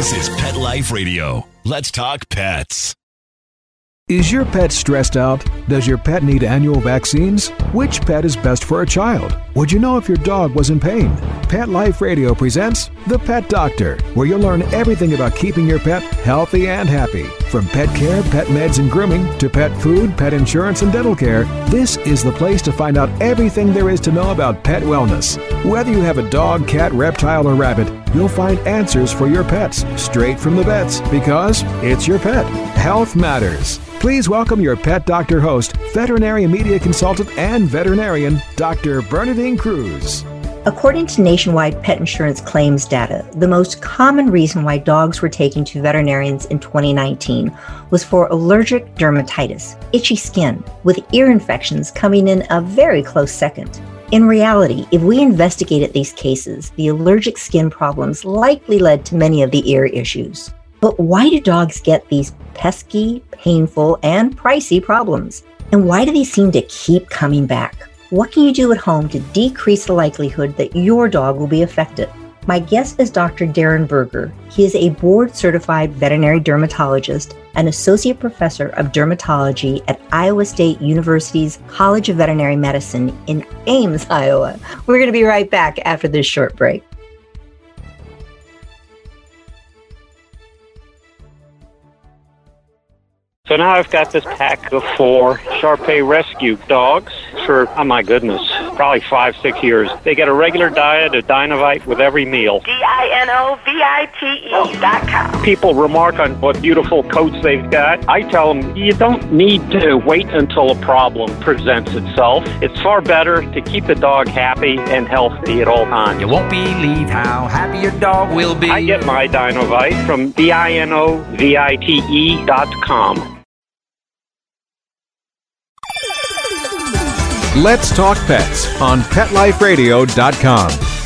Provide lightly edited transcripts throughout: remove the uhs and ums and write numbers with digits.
This is Pet Life Radio. Let's talk pets. Is your pet stressed out? Does your pet need annual vaccines? Which pet is best for a child? Would you know if your dog was in pain? Pet Life Radio presents The Pet Doctor, where you'll learn everything about keeping your pet healthy and happy. From pet care, pet meds and grooming, to pet food, pet insurance, and dental care, this is the place to find out everything there is to know about pet wellness. Whether you have a dog, cat, reptile, or rabbit, you'll find answers for your pets straight from the vets, because it's your pet. Health matters. Please welcome your Pet Doctor host, veterinary media consultant and veterinarian, Dr. Bernadine Cruz. According to nationwide pet insurance claims data, the most common reason why dogs were taken to veterinarians in 2019 was for allergic dermatitis, itchy skin, with ear infections coming in a very close second. In reality, if we investigated these cases, the allergic skin problems likely led to many of the ear issues. But why do dogs get these pesky, painful, and pricey problems? And why do they seem to keep coming back? What can you do at home to decrease the likelihood that your dog will be affected? My guest is Dr. Darren Berger. He is a board-certified veterinary dermatologist and associate professor of dermatology at Iowa State University's College of Veterinary Medicine in Ames, Iowa. We're going to be right back after this short break. So now I've got this pack of 4 Shar-Pei rescue dogs for, oh my goodness, probably 5-6 years. They get a regular diet of Dinovite with every meal. DINOVITE.com. People remark on what beautiful coats they've got. I tell them, you don't need to wait until a problem presents itself. It's far better to keep the dog happy and healthy at all times. You won't believe how happy your dog will be. I get my Dinovite from DINOVITE.com. Let's Talk Pets on PetLifeRadio.com.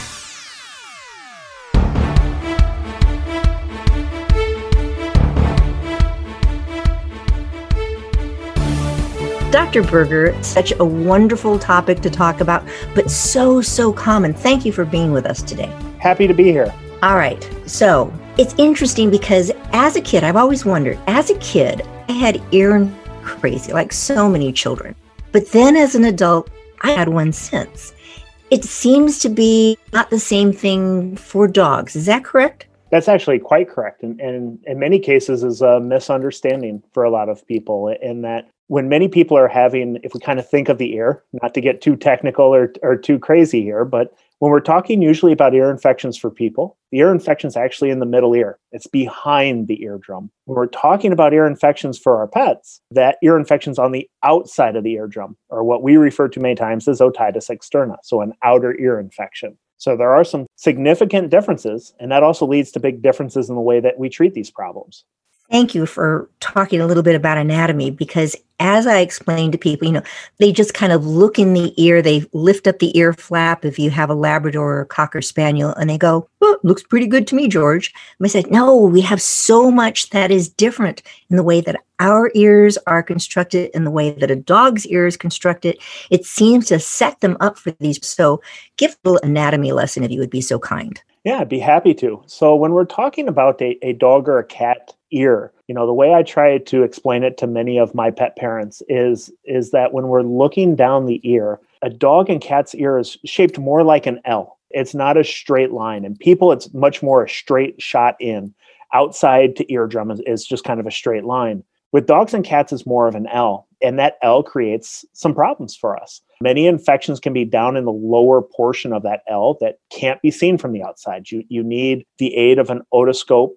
Dr. Berger, such a wonderful topic to talk about, but so common. Thank you for being with us today. Happy to be here. All right. So it's interesting because as a kid, I've always wondered, as a kid, I had ear crazy, like so many children. But then as an adult, I had one since. It seems to be not the same thing for dogs. Is that correct? That's actually quite correct. And in many cases is a misunderstanding for a lot of people, in that when many people are having, if we kind of think of the ear, not to get too technical or too crazy here, but when we're talking usually about ear infections for people, the ear infection is actually in the middle ear. It's behind the eardrum. When we're talking about ear infections for our pets, that ear infection is on the outside of the eardrum, or what we refer to many times as otitis externa, so an outer ear infection. So there are some significant differences, and that also leads to big differences in the way that we treat these problems. Thank you for talking a little bit about anatomy, because as I explained to people, they just kind of look in the ear, they lift up the ear flap if you have a Labrador or a Cocker Spaniel, and they go, oh, looks pretty good to me, George. And I said, no, we have so much that is different in the way that our ears are constructed, in the way that a dog's ear is constructed. It seems to set them up for these. So give a little anatomy lesson if you would be so kind. Yeah, I'd be happy to. So when we're talking about a dog or a cat ear, the way I try to explain it to many of my pet parents is that when we're looking down the ear, a dog and cat's ear is shaped more like an L. It's not a straight line. And people, it's much more a straight shot in. Outside to eardrum is just kind of a straight line. With dogs and cats, it's more of an L. And that L creates some problems for us. Many infections can be down in the lower portion of that L that can't be seen from the outside. You need the aid of an otoscope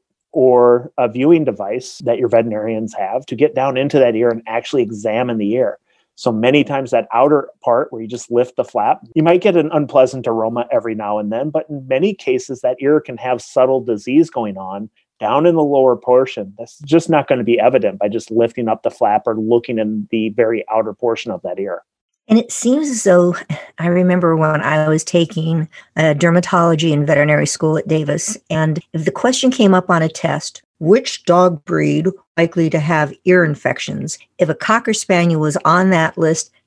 or a viewing device that your veterinarians have to get down into that ear and actually examine the ear. So many times that outer part where you just lift the flap, you might get an unpleasant aroma every now and then, but in many cases that ear can have subtle disease going on down in the lower portion. That's just not going to be evident by just lifting up the flap or looking in the very outer portion of that ear. And it seems as though, I remember when I was taking dermatology in veterinary school at Davis, and if the question came up on a test, which dog breed likely to have ear infections? If a Cocker Spaniel was on that list,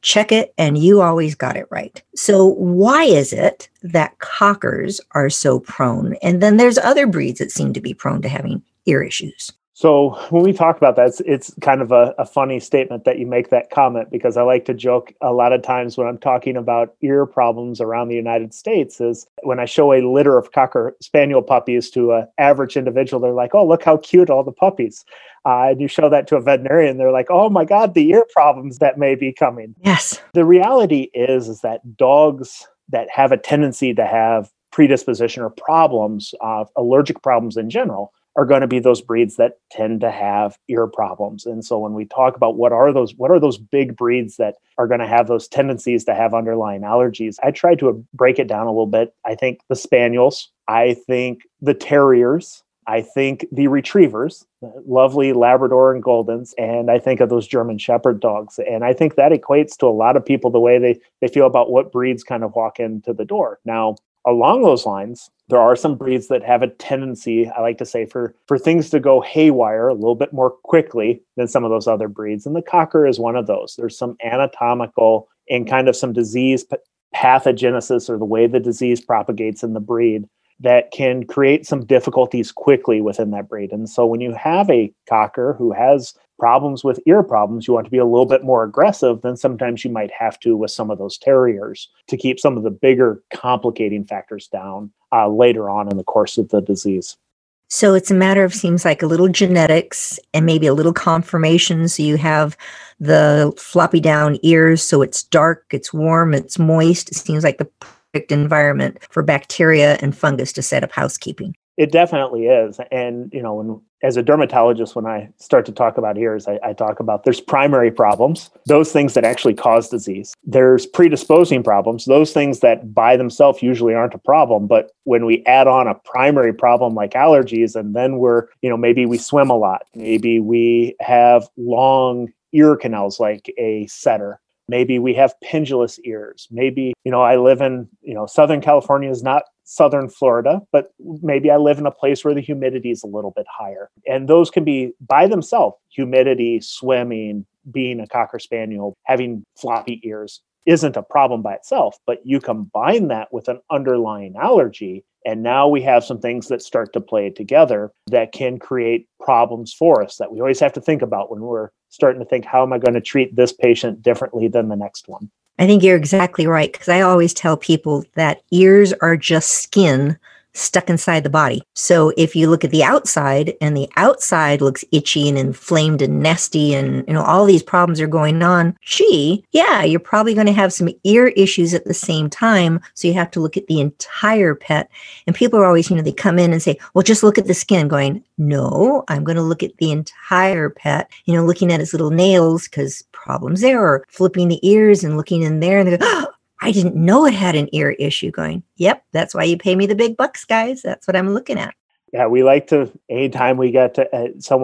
check it, and you always got it right. So why is it that cockers are so prone? And then there's other breeds that seem to be prone to having ear issues. So when we talk about that, it's kind of a funny statement that you make that comment, because I like to joke a lot of times when I'm talking about ear problems around the United States is when I show a litter of Cocker Spaniel puppies to an average individual, they're like, oh, look how cute all the puppies. And you show that to a veterinarian, they're like, oh my God, the ear problems that may be coming. Yes. The reality is that dogs that have a tendency to have predisposition or problems, allergic problems in general, are going to be those breeds that tend to have ear problems. And so when we talk about what are those big breeds that are going to have those tendencies to have underlying allergies, I try to break it down a little bit. I think the Spaniels, I think the Terriers, I think the Retrievers, lovely Labrador and Goldens, and I think of those German Shepherd dogs. And I think that equates to a lot of people the way they feel about what breeds kind of walk into the door. Now, along those lines, there are some breeds that have a tendency, I like to say, for things to go haywire a little bit more quickly than some of those other breeds. And the Cocker is one of those. There's some anatomical and kind of some disease pathogenesis, or the way the disease propagates in the breed, that can create some difficulties quickly within that breed. And so when you have a Cocker who has problems with ear problems, you want to be a little bit more aggressive than sometimes you might have to with some of those Terriers to keep some of the bigger complicating factors down later on in the course of the disease. So it's a matter of, seems like, a little genetics and maybe a little conformation. So you have the floppy down ears, so it's dark, it's warm, it's moist. It seems like the perfect environment for bacteria and fungus to set up housekeeping. It definitely is. And, as a dermatologist, when I start to talk about ears, I talk about there's primary problems, those things that actually cause disease. There's predisposing problems, those things that by themselves usually aren't a problem. But when we add on a primary problem like allergies, and then maybe we swim a lot, maybe we have long ear canals like a setter, maybe we have pendulous ears. Maybe, I live in, Southern California is not Southern Florida, but maybe I live in a place where the humidity is a little bit higher. And those can be by themselves, humidity, swimming, being a Cocker Spaniel, having floppy ears isn't a problem by itself, but you combine that with an underlying allergy, and now we have some things that start to play together that can create problems for us that we always have to think about when we're starting to think, how am I going to treat this patient differently than the next one? I think you're exactly right, because I always tell people that ears are just skin stuck inside the body. So if you look at the outside, and the outside looks itchy and inflamed and nasty, and all these problems are going on, you're probably going to have some ear issues at the same time. So you have to look at the entire pet. And people are always, they come in and say, well, just look at the skin. Going, no, I'm going to look at the entire pet, looking at his little nails, because problems there, or flipping the ears and looking in there, and they go, oh, I didn't know it had an ear issue. Going, yep, that's why you pay me the big bucks, guys. That's what I'm looking at. Yeah, we like to, anytime we get to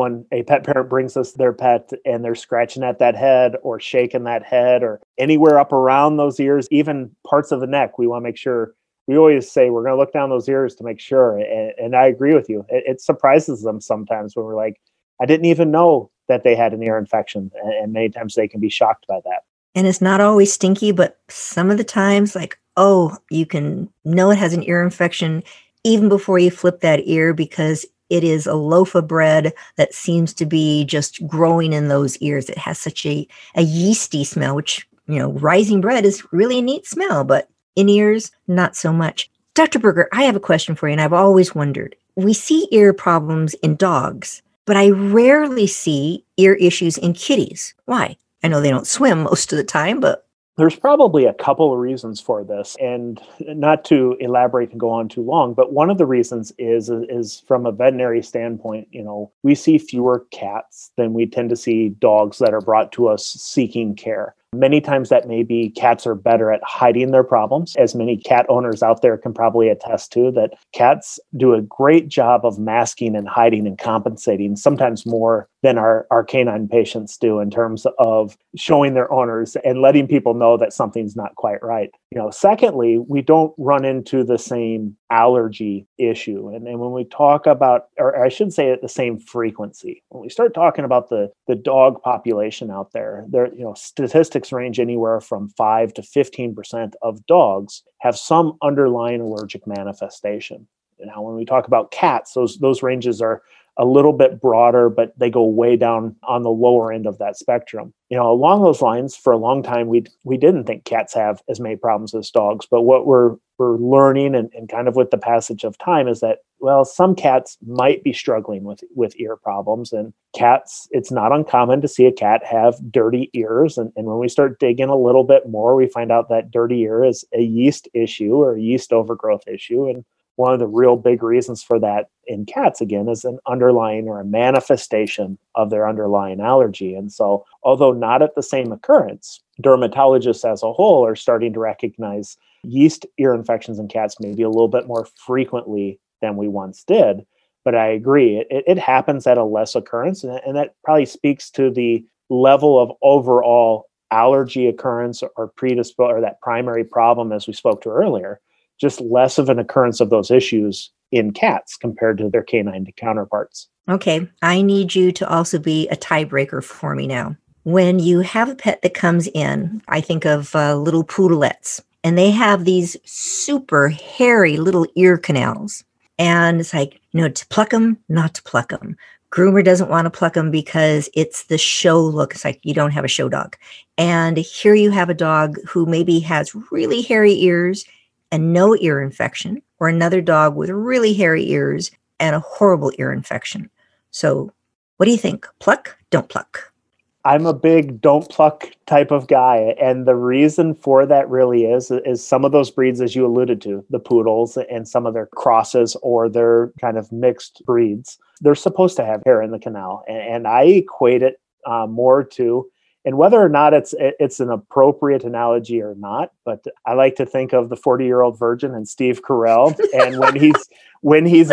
a pet parent brings us their pet and they're scratching at that head or shaking that head or anywhere up around those ears, even parts of the neck, we want to make sure, we always say we're going to look down those ears to make sure. And I agree with you. It surprises them sometimes when we're like, I didn't even know that they had an ear infection. And many times they can be shocked by that. And it's not always stinky, but some of the times, you can know it has an ear infection even before you flip that ear, because it is a loaf of bread that seems to be just growing in those ears. It has such a yeasty smell, which, rising bread is really a neat smell, but in ears, not so much. Dr. Berger, I have a question for you, and I've always wondered. We see ear problems in dogs, but I rarely see ear issues in kitties. Why? I know they don't swim most of the time, but there's probably a couple of reasons for this, and not to elaborate and go on too long, but one of the reasons is from a veterinary standpoint, we see fewer cats than we tend to see dogs that are brought to us seeking care. Many times that may be cats are better at hiding their problems, as many cat owners out there can probably attest to, that cats do a great job of masking and hiding and compensating, sometimes more than our canine patients do, in terms of showing their owners and letting people know that something's not quite right. Secondly, we don't run into the same allergy issue. And when we talk about, or I should say at the same frequency, when we start talking about the dog population out there, statistics statistics range anywhere from 5 to 15% of dogs have some underlying allergic manifestation. Now, when we talk about cats, those ranges are a little bit broader, but they go way down on the lower end of that spectrum. Along those lines, for a long time, we didn't think cats have as many problems as dogs. But what we're learning and kind of with the passage of time is that, well, some cats might be struggling with ear problems. And cats, it's not uncommon to see a cat have dirty ears. And when we start digging a little bit more, we find out that dirty ear is a yeast issue or a yeast overgrowth issue. And one of the real big reasons for that in cats, again, is an underlying or a manifestation of their underlying allergy. And so, although not at the same occurrence, dermatologists as a whole are starting to recognize yeast ear infections in cats maybe a little bit more frequently than we once did. But I agree, it happens at a less occurrence, and that probably speaks to the level of overall allergy occurrence or or that primary problem, as we spoke to earlier. Just less of an occurrence of those issues in cats compared to their canine counterparts. Okay, I need you to also be a tiebreaker for me now. When you have a pet that comes in, I think of little poodlettes, and they have these super hairy little ear canals. And it's like, to pluck them, not to pluck them. Groomer doesn't want to pluck them because it's the show look. It's like you don't have a show dog. And here you have a dog who maybe has really hairy ears and no ear infection, or another dog with really hairy ears and a horrible ear infection. So what do you think? Pluck, don't pluck? I'm a big don't pluck type of guy. And the reason for that really is some of those breeds, as you alluded to, the poodles and some of their crosses or their kind of mixed breeds, they're supposed to have hair in the canal. And I equate it more to, and whether or not it's an appropriate analogy or not, but I like to think of the 40-year-old virgin and Steve Carell, and when he's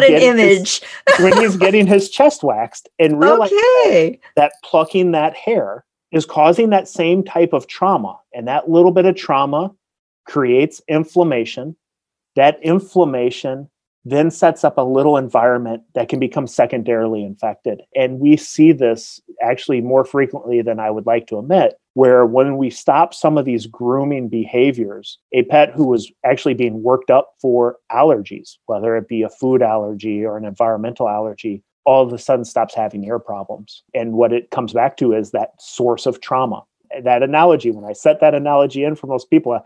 getting his chest waxed, and realize that plucking that hair is causing that same type of trauma, and that little bit of trauma creates inflammation. That inflammation then sets up a little environment that can become secondarily infected. And we see this actually more frequently than I would like to admit, where when we stop some of these grooming behaviors, a pet who was actually being worked up for allergies, whether it be a food allergy or an environmental allergy, all of a sudden stops having ear problems. And what it comes back to is that source of trauma. That analogy, when I set that analogy in for most people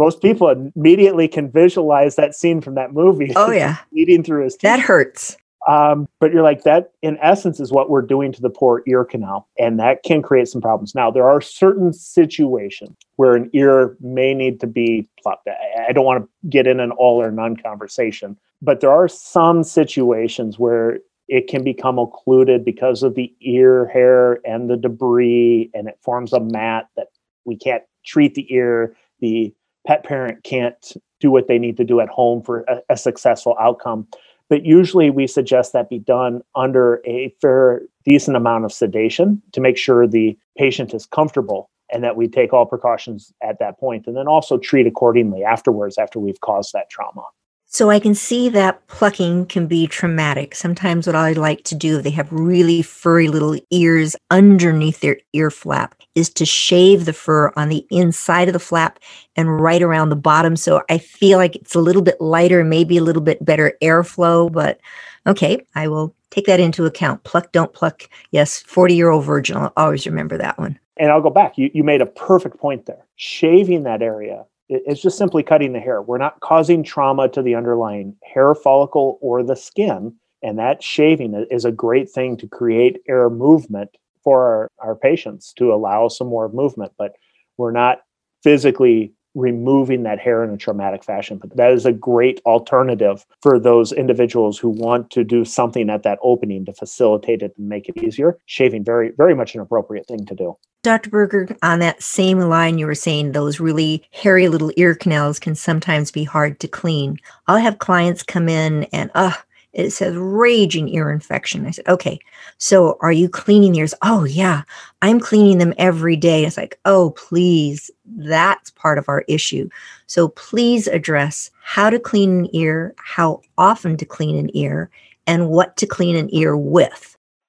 immediately can visualize that scene from that movie. Oh, yeah. Bleeding through his teeth. That hurts. But you're like, that in essence is what we're doing to the poor ear canal. And that can create some problems. Now, there are certain situations where an ear may need to be plucked. I don't want to get in an all or none conversation, but there are some situations where it can become occluded because of the ear hair and the debris, and it forms a mat that we can't treat the ear. The pet parent can't do what they need to do at home for a successful outcome. But usually we suggest that be done under a fair, decent amount of sedation to make sure the patient is comfortable, and that we take all precautions at that point, and then also treat accordingly afterwards after we've caused that trauma. So I can see that plucking can be traumatic. Sometimes what I like to do, if they have really furry little ears underneath their ear flap, is to shave the fur on the inside of the flap and right around the bottom. So I feel like it's a little bit lighter, maybe a little bit better airflow. But okay, I will take that into account. Pluck, don't pluck. Yes, 40-year-old virgin. I'll always remember that one. And I'll go back. You made a perfect point there. Shaving that area, it's just simply cutting the hair. We're not causing trauma to the underlying hair follicle or the skin. And that shaving is a great thing to create air movement for our patients to allow some more movement. But we're not physically removing that hair in a traumatic fashion. But that is a great alternative for those individuals who want to do something at that opening to facilitate it and make it easier. Shaving, very, very much an appropriate thing to do. Dr. Berger, on that same line you were saying, those really hairy little ear canals can sometimes be hard to clean. I'll have clients come in and, it says raging ear infection. I said, okay, so are you cleaning ears? Oh, yeah, I'm cleaning them every day. It's like, oh, please, that's part of our issue. So please address how to clean an ear, how often to clean an ear, and what to clean an ear with.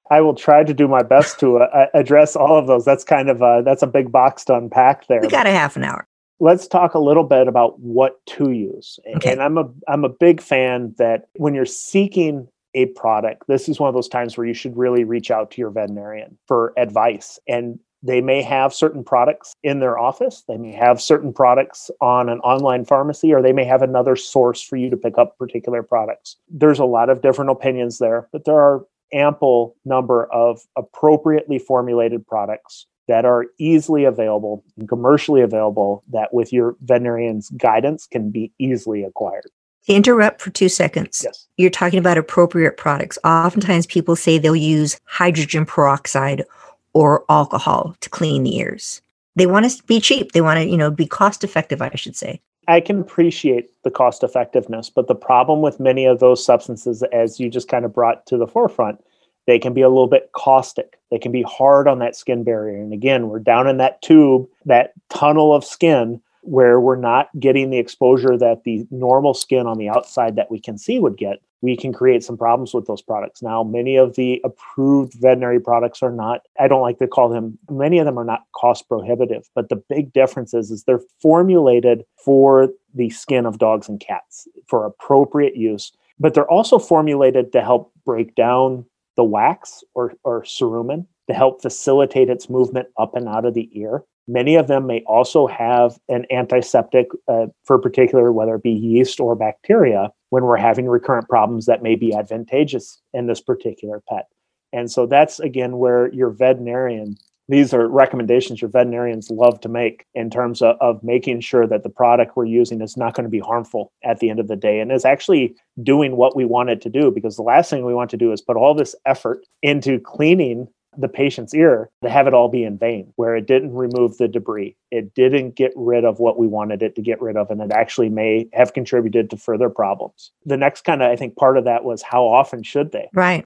I will try to do my best to address all of those. That's kind of that's a big box to unpack there. We got a half an hour. Let's talk a little bit about what to use. Okay. And I'm a big fan that when you're seeking a product, this is one of those times where you should really reach out to your veterinarian for advice. And they may have certain products in their office. They may have certain products on an online pharmacy, or they may have another source for you to pick up particular products. There's a lot of different opinions there, but there are ample number of appropriately formulated products that are easily available and commercially available that with your veterinarian's guidance can be easily acquired. To interrupt for 2 seconds, Yes. You're talking about appropriate products. Oftentimes people say they'll use hydrogen peroxide or alcohol to clean the ears. They want us to be cheap. They want to, be cost effective, I should say. I can appreciate the cost effectiveness, but the problem with many of those substances, as you just kind of brought to the forefront, they can be a little bit caustic. They can be hard on that skin barrier. And again, we're down in that tube, that tunnel of skin, where we're not getting the exposure that the normal skin on the outside that we can see would get. We can create some problems with those products. Now, many of the approved veterinary products are not, I don't like to call them, many of them are not cost prohibitive, but the big difference is they're formulated for the skin of dogs and cats for appropriate use, but they're also formulated to help break down the wax or cerumen to help facilitate its movement up and out of the ear. Many of them may also have an antiseptic for particular, whether it be yeast or bacteria, when we're having recurrent problems that may be advantageous in this particular pet. And so that's, again, where your veterinarian, these are recommendations your veterinarians love to make in terms of making sure that the product we're using is not going to be harmful at the end of the day and is actually doing what we want it to do. Because the last thing we want to do is put all this effort into cleaning the patient's ear to have it all be in vain, where it didn't remove the debris. It didn't get rid of what we wanted it to get rid of, and it actually may have contributed to further problems. The next kind of, I think, part of that was how often should they? Right.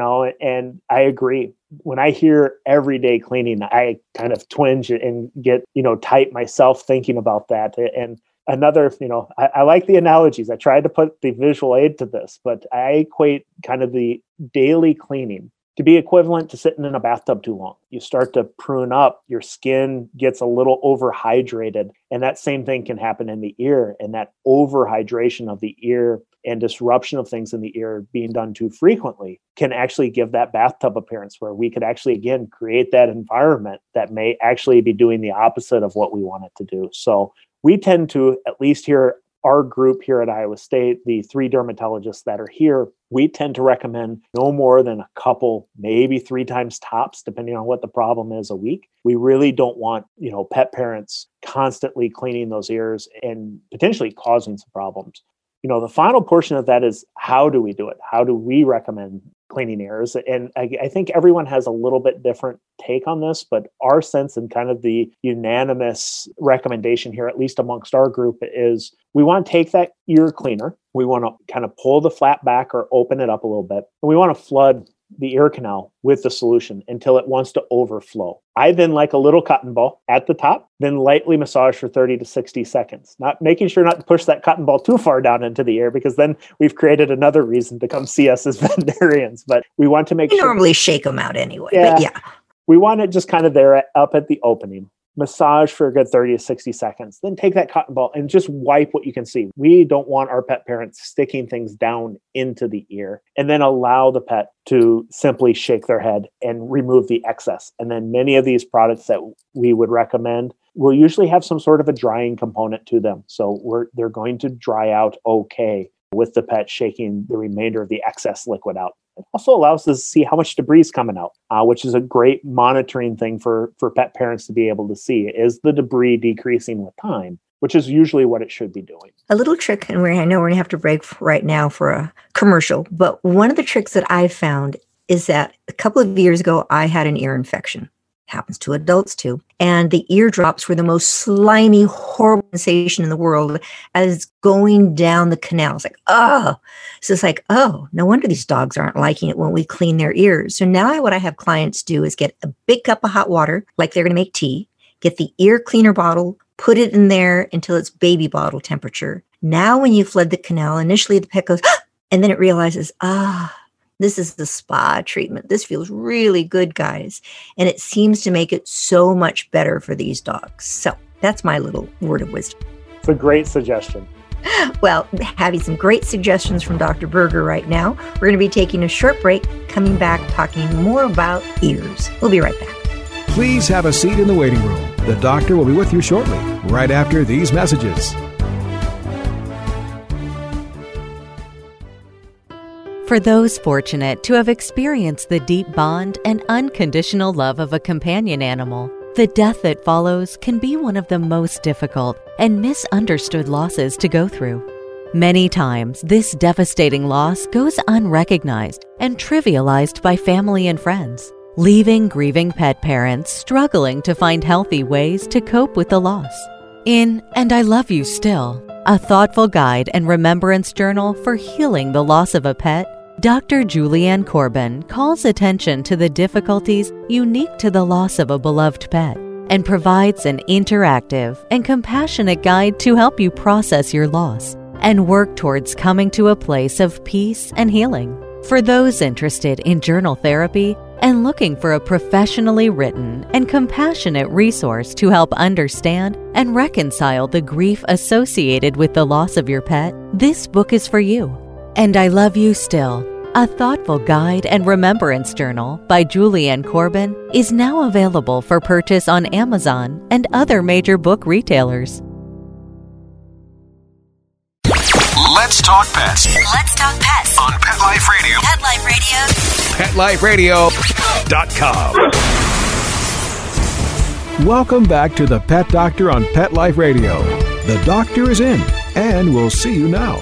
And I agree. When I hear everyday cleaning, I kind of twinge and get, tight myself thinking about that. And another, I like the analogies. I tried to put the visual aid to this, but I equate kind of the daily cleaning to be equivalent to sitting in a bathtub too long. You start to prune up, your skin gets a little overhydrated, and that same thing can happen in the ear. And that overhydration of the ear and disruption of things in the ear being done too frequently can actually give that bathtub appearance, where we could actually, again, create that environment that may actually be doing the opposite of what we want it to do. So we tend to, at least here, our group here at Iowa State, the 3 dermatologists that are here, we tend to recommend no more than a couple, maybe 3 times tops, depending on what the problem is, a week. We really don't want, pet parents constantly cleaning those ears and potentially causing some problems. The final portion of that is, how do we do it? How do we recommend cleaning ears? And I think everyone has a little bit different take on this, but our sense and kind of the unanimous recommendation here, at least amongst our group, is we want to take that ear cleaner. We want to kind of pull the flap back or open it up a little bit. And we want to flood the ear canal with the solution until it wants to overflow. I then like a little cotton ball at the top, then lightly massage for 30 to 60 seconds, not making sure not to push that cotton ball too far down into the ear, because then we've created another reason to come see us as veterinarians. But we want to make sure. Normally shake them out anyway, but yeah. We want it just kind of there up at the opening. Massage for a good 30 to 60 seconds, then take that cotton ball and just wipe what you can see. We don't want our pet parents sticking things down into the ear, and then allow the pet to simply shake their head and remove the excess. And then many of these products that we would recommend will usually have some sort of a drying component to them. So they're going to dry out okay with the pet shaking the remainder of the excess liquid out. It also allows us to see how much debris is coming out, which is a great monitoring thing for pet parents to be able to see. Is the debris decreasing with time, which is usually what it should be doing. A little trick, and I know we're going to have to break right now for a commercial, but one of the tricks that I found is that a couple of years ago, I had an ear infection. Happens to adults too. And the eardrops were the most slimy, horrible sensation in the world as going down the canal. It's like, oh. So it's like, oh, no wonder these dogs aren't liking it when we clean their ears. So now what I have clients do is get a big cup of hot water, like they're going to make tea, get the ear cleaner bottle, put it in there until it's baby bottle temperature. Now when you flood the canal, initially the pet goes, and then it realizes, This is the spa treatment. This feels really good, guys. And it seems to make it so much better for these dogs. So that's my little word of wisdom. It's a great suggestion. Well, having some great suggestions from Dr. Berger right now. We're going to be taking a short break, coming back, talking more about ears. We'll be right back. Please have a seat in the waiting room. The doctor will be with you shortly, right after these messages. For those fortunate to have experienced the deep bond and unconditional love of a companion animal, the death that follows can be one of the most difficult and misunderstood losses to go through. Many times, this devastating loss goes unrecognized and trivialized by family and friends, leaving grieving pet parents struggling to find healthy ways to cope with the loss. In And I Love You Still, a thoughtful guide and remembrance journal for healing the loss of a pet, Dr. Julianne Corbin calls attention to the difficulties unique to the loss of a beloved pet and provides an interactive and compassionate guide to help you process your loss and work towards coming to a place of peace and healing. For those interested in journal therapy and looking for a professionally written and compassionate resource to help understand and reconcile the grief associated with the loss of your pet, this book is for you. And I Love You Still, a thoughtful guide and remembrance journal by Julianne Corbin, is now available for purchase on Amazon and other major book retailers. Let's talk pets. Let's talk pets On Pet Life Radio. Pet Life Radio. PetLifeRadio.com. Welcome back to the Pet Doctor on Pet Life Radio. The doctor is in, and we'll see you now.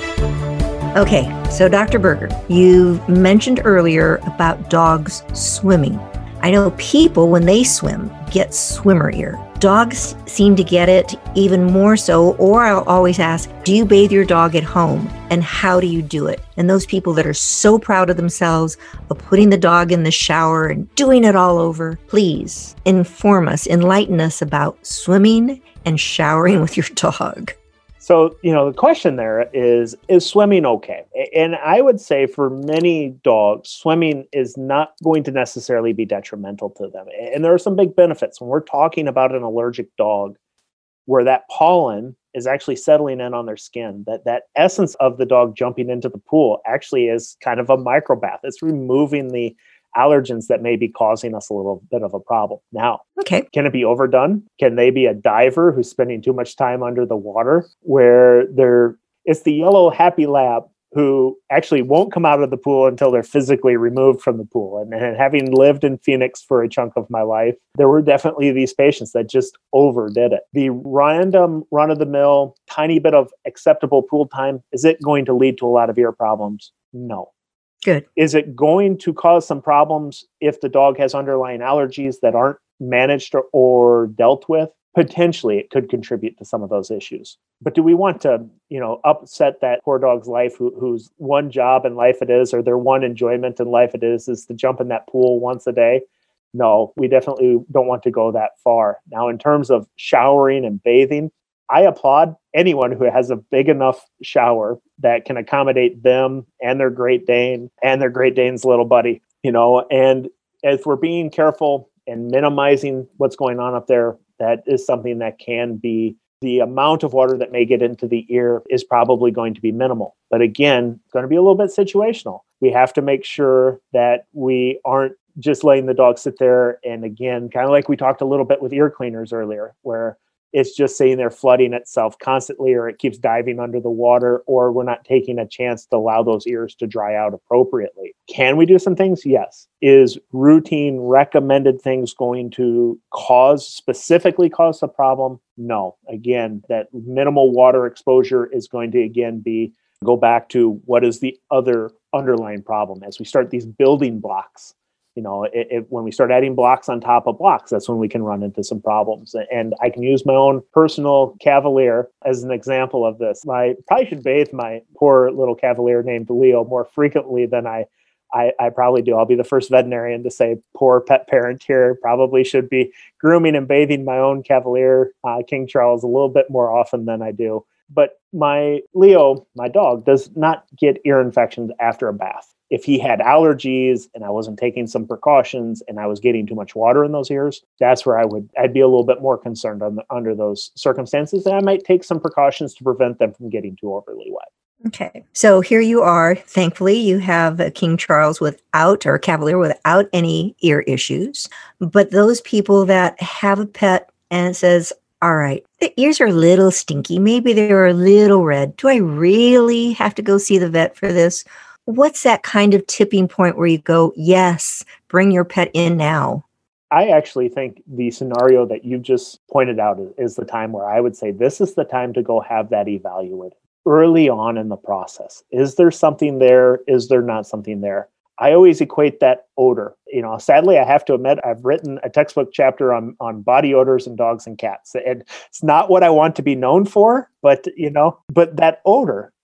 Okay, so Dr. Berger, you mentioned earlier about dogs swimming. I know people, when they swim, get swimmer ear. Dogs seem to get it even more so, or I'll always ask, do you bathe your dog at home? And how do you do it? And those people that are so proud of themselves of putting the dog in the shower and doing it all over, please inform us, enlighten us about swimming and showering with your dog. So, the question there is swimming okay? And I would say for many dogs, swimming is not going to necessarily be detrimental to them. And there are some big benefits when we're talking about an allergic dog where that pollen is actually settling in on their skin. That essence of the dog jumping into the pool actually is kind of a microbath. It's removing the allergens that may be causing us a little bit of a problem. Now, Okay. Can it be overdone? Can they be a diver who's spending too much time under the water where it's the yellow happy lab who actually won't come out of the pool until they're physically removed from the pool. And having lived in Phoenix for a chunk of my life, there were definitely these patients that just overdid it. The random run-of-the-mill, tiny bit of acceptable pool time, is it going to lead to a lot of ear problems? No. Good. Is it going to cause some problems if the dog has underlying allergies that aren't managed or dealt with? Potentially, it could contribute to some of those issues. But do we want to, upset that poor dog's life whose one job in life it is, or their one enjoyment in life it is to jump in that pool once a day? No, we definitely don't want to go that far. Now, in terms of showering and bathing, I applaud anyone who has a big enough shower that can accommodate them and their Great Dane and their Great Dane's little buddy, and if we're being careful and minimizing what's going on up there, that is something that can be, the amount of water that may get into the ear is probably going to be minimal. But again, it's going to be a little bit situational. We have to make sure that we aren't just letting the dog sit there. And again, kind of like we talked a little bit with ear cleaners earlier, where it's just sitting there flooding itself constantly, or it keeps diving under the water, or we're not taking a chance to allow those ears to dry out appropriately. Can we do some things? Yes. Is routine recommended things going to specifically cause the problem? No. Again, that minimal water exposure is going to, go back to what is the other underlying problem. As we start these building blocks, when we start adding blocks on top of blocks, that's when we can run into some problems. And I can use my own personal Cavalier as an example of this. I probably should bathe my poor little Cavalier named Leo more frequently than I probably do. I'll be the first veterinarian to say, poor pet parent here, probably should be grooming and bathing my own Cavalier King Charles a little bit more often than I do. But my Leo, my dog, does not get ear infections after a bath. If he had allergies and I wasn't taking some precautions and I was getting too much water in those ears, that's where I'd be a little bit more concerned under those circumstances. And I might take some precautions to prevent them from getting too overly wet. Okay. So here you are. Thankfully, you have a King Charles without, or a Cavalier without any ear issues. But those people that have a pet and it says, all right, the ears are a little stinky. Maybe they're a little red. Do I really have to go see the vet for this? What's that kind of tipping point where you go, yes, bring your pet in now? I actually think the scenario that you just pointed out is the time where I would say this is the time to go have that evaluated early on in the process. Is there something there? Is there not something there? I always equate that odor. Sadly, I have to admit, I've written a textbook chapter on body odors in dogs and cats. And it's not what I want to be known for, but that odor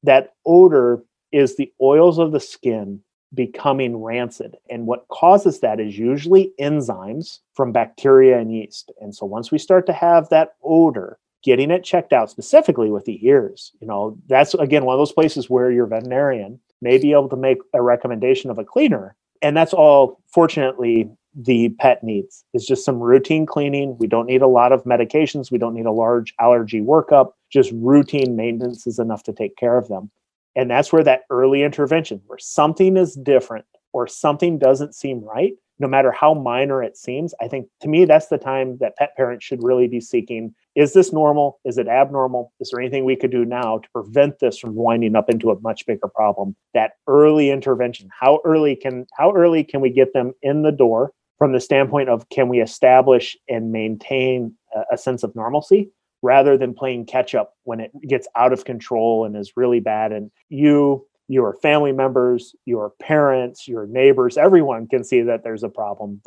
is the oils of the skin becoming rancid. And what causes that is usually enzymes from bacteria and yeast. And so once we start to have that odor, getting it checked out specifically with the ears, that's, again, one of those places where your veterinarian may be able to make a recommendation of a cleaner. And that's all, fortunately, the pet needs is just some routine cleaning. We don't need a lot of medications. We don't need a large allergy workup. Just routine maintenance is enough to take care of them. And that's where that early intervention, where something is different or something doesn't seem right, no matter how minor it seems, I think, to me, that's the time that pet parents should really be seeking, is this normal? Is it abnormal? Is there anything we could do now to prevent this from winding up into a much bigger problem? That early intervention, how early can we get them in the door from the standpoint of, can we establish and maintain a sense of normalcy, rather than playing catch up when it gets out of control and is really bad. And your family members, your parents, your neighbors, everyone can see that there's a problem.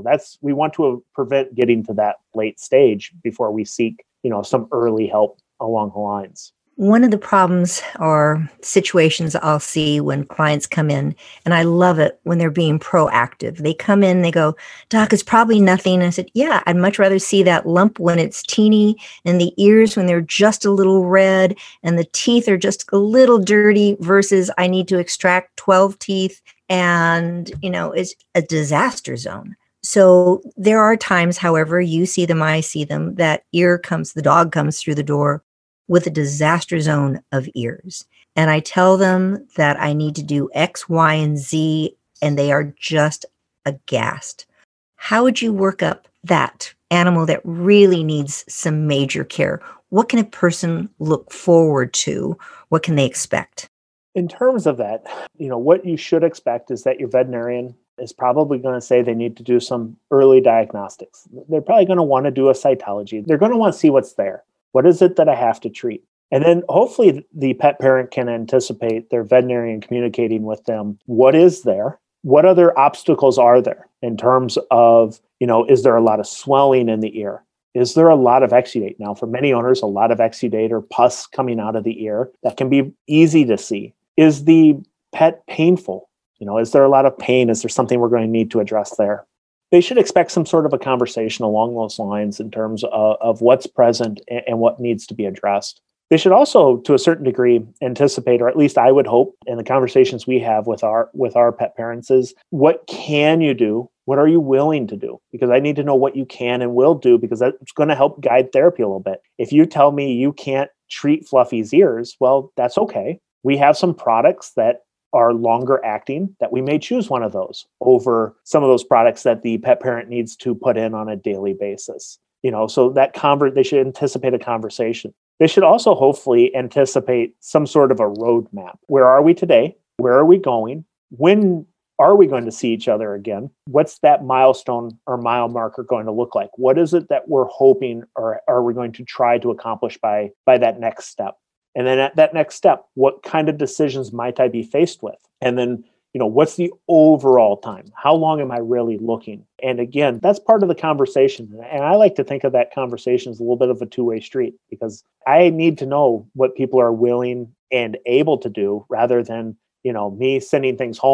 We want to prevent getting to that late stage before we seek, some early help along the lines. One of the problems or situations I'll see when clients come in, and I love it when they're being proactive. They come in, they go, Doc, it's probably nothing. And I said, yeah, I'd much rather see that lump when it's teeny and the ears when they're just a little red and the teeth are just a little dirty versus I need to extract 12 teeth and, it's a disaster zone. So there are times, however, you see them, I see them, that the dog comes through the door with a disaster zone of ears. And I tell them that I need to do X, Y, and Z, and they are just aghast. How would you work up that animal that really needs some major care? What can a person look forward to? What can they expect? In terms of that, what you should expect is that your veterinarian is probably going to say they need to do some early diagnostics. They're probably going to want to do a cytology. They're going to want to see what's there. What is it that I have to treat? And then hopefully the pet parent can anticipate their veterinarian communicating with them. What is there? What other obstacles are there in terms of, is there a lot of swelling in the ear? Is there a lot of exudate? Now, for many owners, a lot of exudate or pus coming out of the ear that can be easy to see. Is the pet painful? Is there a lot of pain? Is there something we're going to need to address there? They should expect some sort of a conversation along those lines in terms of what's present and what needs to be addressed. They should also, to a certain degree, anticipate, or at least I would hope in the conversations we have with our pet parents, is what can you do? What are you willing to do? Because I need to know what you can and will do, because that's going to help guide therapy a little bit. If you tell me you can't treat Fluffy's ears, well, that's okay. We have some products that are longer acting, that we may choose one of those over some of those products that the pet parent needs to put in on a daily basis. So that they should anticipate a conversation. They should also hopefully anticipate some sort of a roadmap. Where are we today? Where are we going? When are we going to see each other again? What's that milestone or mile marker going to look like? What is it that we're hoping or are we going to try to accomplish by that next step? And then at that next step, what kind of decisions might I be faced with? And then, what's the overall time? How long am I really looking? And again, that's part of the conversation. And I like to think of that conversation as a little bit of a two-way street, because I need to know what people are willing and able to do rather than, me sending things home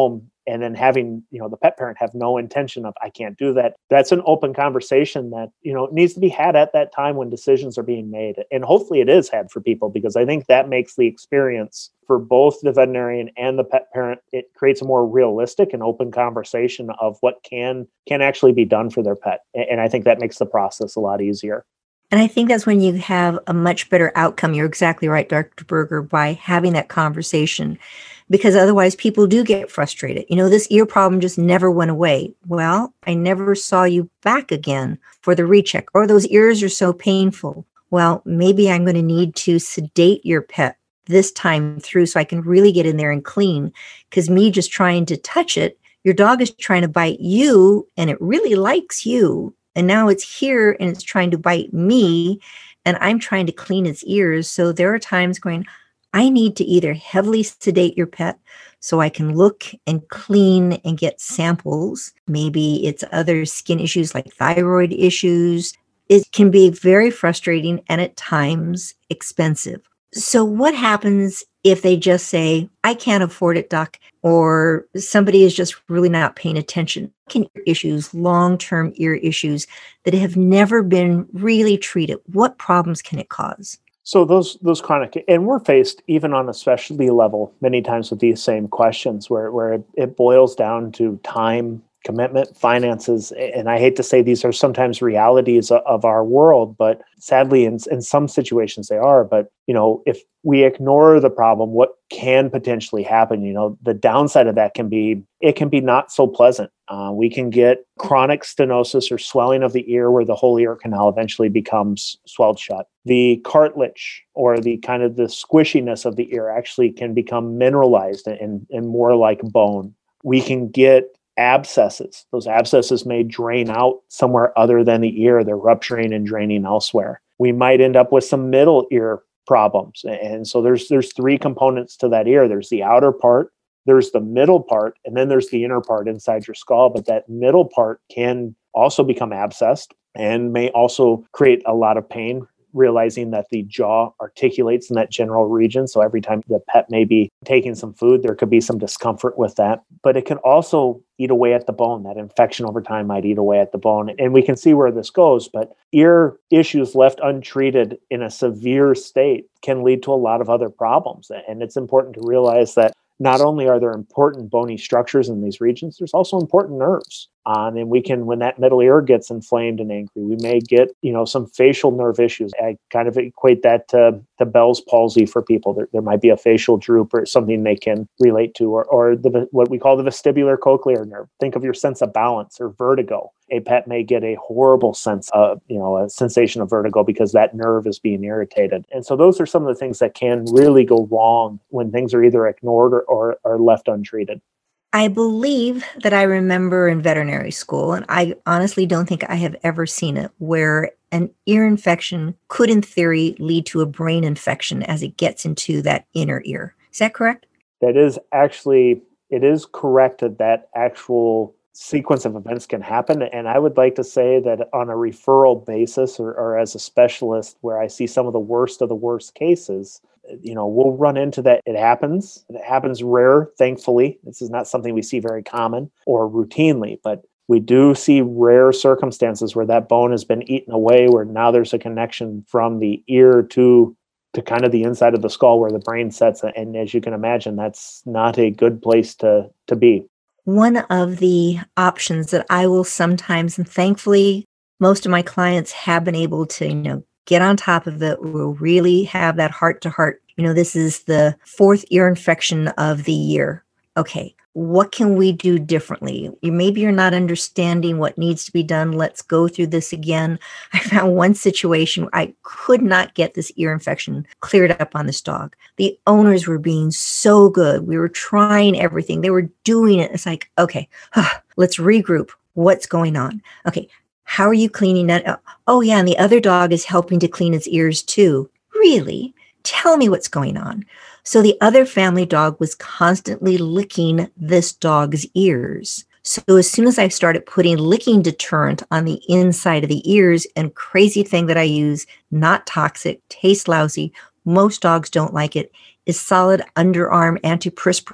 and then having, the pet parent have no intention of, I can't do that. That's an open conversation that, needs to be had at that time when decisions are being made. And hopefully it is had for people, because I think that makes the experience for both the veterinarian and the pet parent, it creates a more realistic and open conversation of what can actually be done for their pet. And I think that makes the process a lot easier. And I think that's when you have a much better outcome. You're exactly right, Dr. Berger, by having that conversation, because otherwise people do get frustrated. This ear problem just never went away. Well, I never saw you back again for the recheck, or those ears are so painful. Well, maybe I'm going to need to sedate your pet this time through so I can really get in there and clean, because me just trying to touch it, your dog is trying to bite you and it really likes you. And now it's here and it's trying to bite me, and I'm trying to clean its ears. So there are times going, I need to either heavily sedate your pet so I can look and clean and get samples. Maybe it's other skin issues like thyroid issues. It can be very frustrating and at times expensive. So what happens if they just say, I can't afford it, doc, or somebody is just really not paying attention? Issues, long-term ear issues that have never been really treated, what problems can it cause? So those chronic, and we're faced even on a specialty level many times with these same questions where it boils down to time, commitment, finances. And I hate to say these are sometimes realities of our world, but sadly in some situations they are. But, if we ignore the problem, what can potentially happen? The downside of that can be not so pleasant. We can get chronic stenosis or swelling of the ear where the whole ear canal eventually becomes swelled shut. The cartilage or the kind of the squishiness of the ear actually can become mineralized and more like bone. We can get abscesses. Those abscesses may drain out somewhere other than the ear. They're rupturing and draining elsewhere. We might end up with some middle ear problems. And so there's three components to that ear. There's the outer part, there's the middle part, and then there's the inner part inside your skull. But that middle part can also become abscessed and may also create a lot of pain, realizing that the jaw articulates in that general region. So every time the pet may be taking some food, there could be some discomfort with that. But it can also eat away at the bone. That infection over time might eat away at the bone. And we can see where this goes. But ear issues left untreated in a severe state can lead to a lot of other problems. And it's important to realize that not only are there important bony structures in these regions, there's also important nerves. And we can, when that middle ear gets inflamed and angry, we may get, some facial nerve issues. I kind of equate that to Bell's palsy for people. There might be a facial droop or something they can relate to, or what we call the vestibular cochlear nerve. Think of your sense of balance or vertigo. A pet may get a horrible sense of, a sensation of vertigo because that nerve is being irritated. And so those are some of the things that can really go wrong when things are either ignored or left untreated. I believe that I remember in veterinary school, and I honestly don't think I have ever seen it, where an ear infection could, in theory, lead to a brain infection as it gets into that inner ear. Is that correct? That is actually, it is correct that actual sequence of events can happen. And I would like to say that on a referral basis or as a specialist where I see some of the worst cases, we'll run into that. It happens rare, thankfully. This is not something we see very common or routinely, but we do see rare circumstances where that bone has been eaten away, where now there's a connection from the ear to kind of the inside of the skull where the brain sets. And as you can imagine, that's not a good place to be. One of the options that I will sometimes, and thankfully, most of my clients have been able to, get on top of it. We'll really have that heart to heart. This is the fourth ear infection of the year. Okay, what can we do differently? Maybe you're not understanding what needs to be done. Let's go through this again. I found one situation where I could not get this ear infection cleared up on this dog. The owners were being so good. We were trying everything. They were doing it. It's like, okay, let's regroup. What's going on? Okay, how are you cleaning that? Oh, yeah, and the other dog is helping to clean its ears too. Really? Tell me what's going on. So the other family dog was constantly licking this dog's ears. So as soon as I started putting licking deterrent on the inside of the ears, and crazy thing that I use, not toxic, tastes lousy, most dogs don't like it, is solid underarm antiperspirant.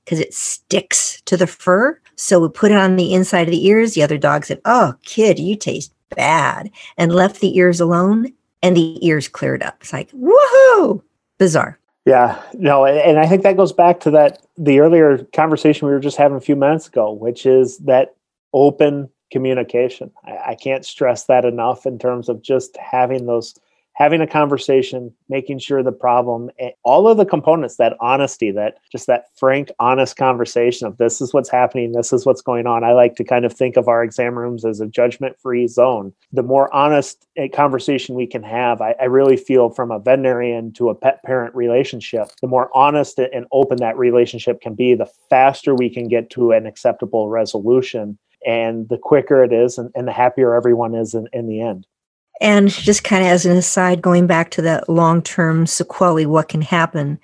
because it sticks to the fur. So we put it on the inside of the ears. The other dog said, "Oh, kid, you taste bad," and left the ears alone, and the ears cleared up. It's like, woohoo! Bizarre. Yeah, no, and I think that goes back to the earlier conversation we were just having a few minutes ago, which is that open communication. I can't stress that enough in terms of just having a conversation, making sure the problem, all of the components, that honesty, that frank, honest conversation of this is what's happening, this is what's going on. I like to kind of think of our exam rooms as a judgment-free zone. The more honest conversation we can have, I really feel from a veterinarian to a pet-parent relationship, the more honest and open that relationship can be, the faster we can get to an acceptable resolution, and the quicker it is, and the happier everyone is in the end. And just kind of as an aside, going back to that long-term sequelae, what can happen,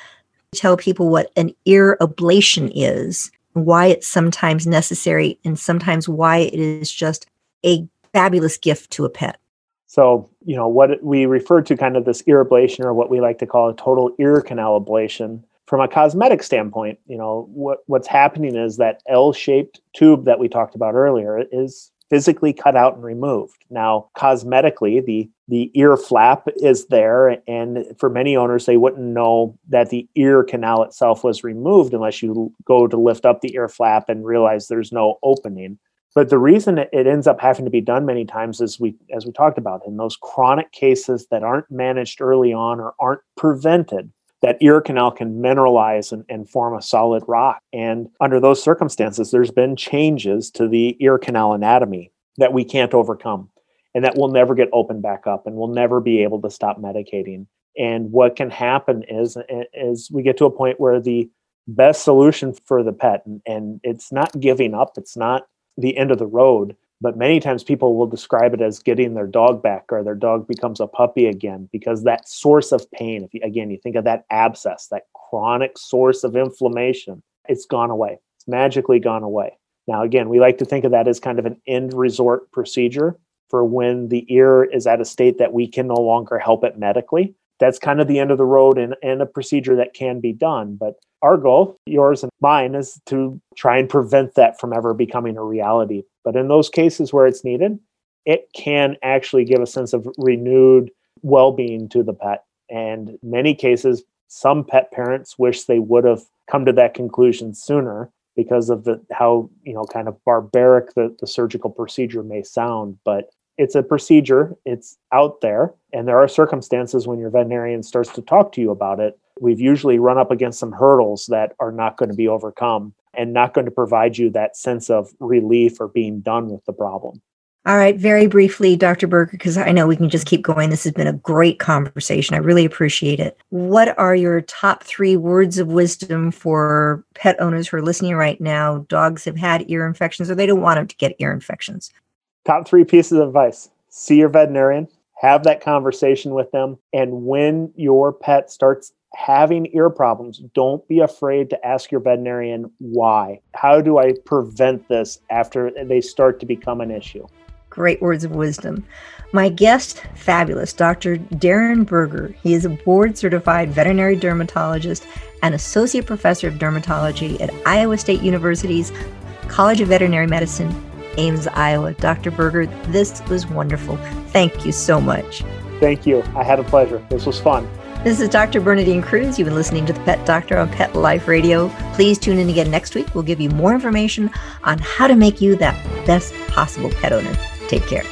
tell people what an ear ablation is, why it's sometimes necessary, and sometimes why it is just a fabulous gift to a pet. So, what we refer to kind of this ear ablation, or what we like to call a total ear canal ablation, from a cosmetic standpoint, what's happening is that L-shaped tube that we talked about earlier is physically cut out and removed. Now, cosmetically, the ear flap is there, and for many owners, they wouldn't know that the ear canal itself was removed unless you go to lift up the ear flap and realize there's no opening. But the reason it ends up having to be done many times is, as we talked about, in those chronic cases that aren't managed early on or aren't prevented, that ear canal can mineralize and form a solid rock. And under those circumstances, there's been changes to the ear canal anatomy that we can't overcome, and that will never get opened back up, and we'll never be able to stop medicating. And what can happen is we get to a point where the best solution for the pet, and it's not giving up, it's not the end of the road, but many times people will describe it as getting their dog back, or their dog becomes a puppy again, because that source of pain, if you think of that abscess, that chronic source of inflammation, it's gone away. It's magically gone away. Now, again, we like to think of that as kind of an end resort procedure for when the ear is at a state that we can no longer help it medically. That's kind of the end of the road and a procedure that can be done. But our goal, yours and mine, is to try and prevent that from ever becoming a reality. But in those cases where it's needed, it can actually give a sense of renewed well-being to the pet. And in many cases, some pet parents wish they would have come to that conclusion sooner because of how kind of barbaric the surgical procedure may sound. But it's a procedure, it's out there, and there are circumstances when your veterinarian starts to talk to you about it. We've usually run up against some hurdles that are not going to be overcome and not going to provide you that sense of relief or being done with the problem. All right, very briefly, Dr. Berger, because I know we can just keep going. This has been a great conversation. I really appreciate it. What are your top 3 words of wisdom for pet owners who are listening right now? Dogs have had ear infections, or they don't want them to get ear infections. Top 3 pieces of advice. See your veterinarian, have that conversation with them, and when your pet starts having ear problems, don't be afraid to ask your veterinarian why. How do I prevent this after they start to become an issue? Great words of wisdom. My guest, fabulous, Dr. Darren Berger. He is a board-certified veterinary dermatologist and associate professor of dermatology at Iowa State University's College of Veterinary Medicine, Ames, Iowa. Dr. Berger, this was wonderful. Thank you so much. Thank you. I had a pleasure. This was fun. This is Dr. Bernadine Cruz. You've been listening to The Pet Doctor on Pet Life Radio. Please tune in again next week. We'll give you more information on how to make you that best possible pet owner. Take care.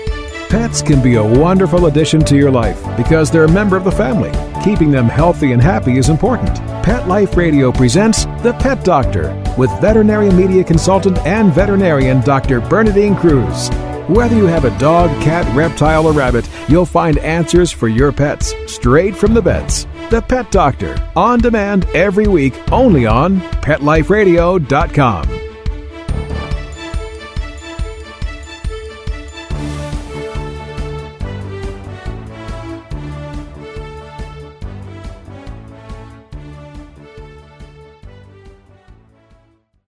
Pets can be a wonderful addition to your life because they're a member of the family. Keeping them healthy and happy is important. Pet Life Radio presents The Pet Doctor with veterinary media consultant and veterinarian Dr. Bernadine Cruz. Whether you have a dog, cat, reptile, or rabbit, you'll find answers for your pets straight from the vets. The Pet Doctor, on demand every week, only on PetLifeRadio.com.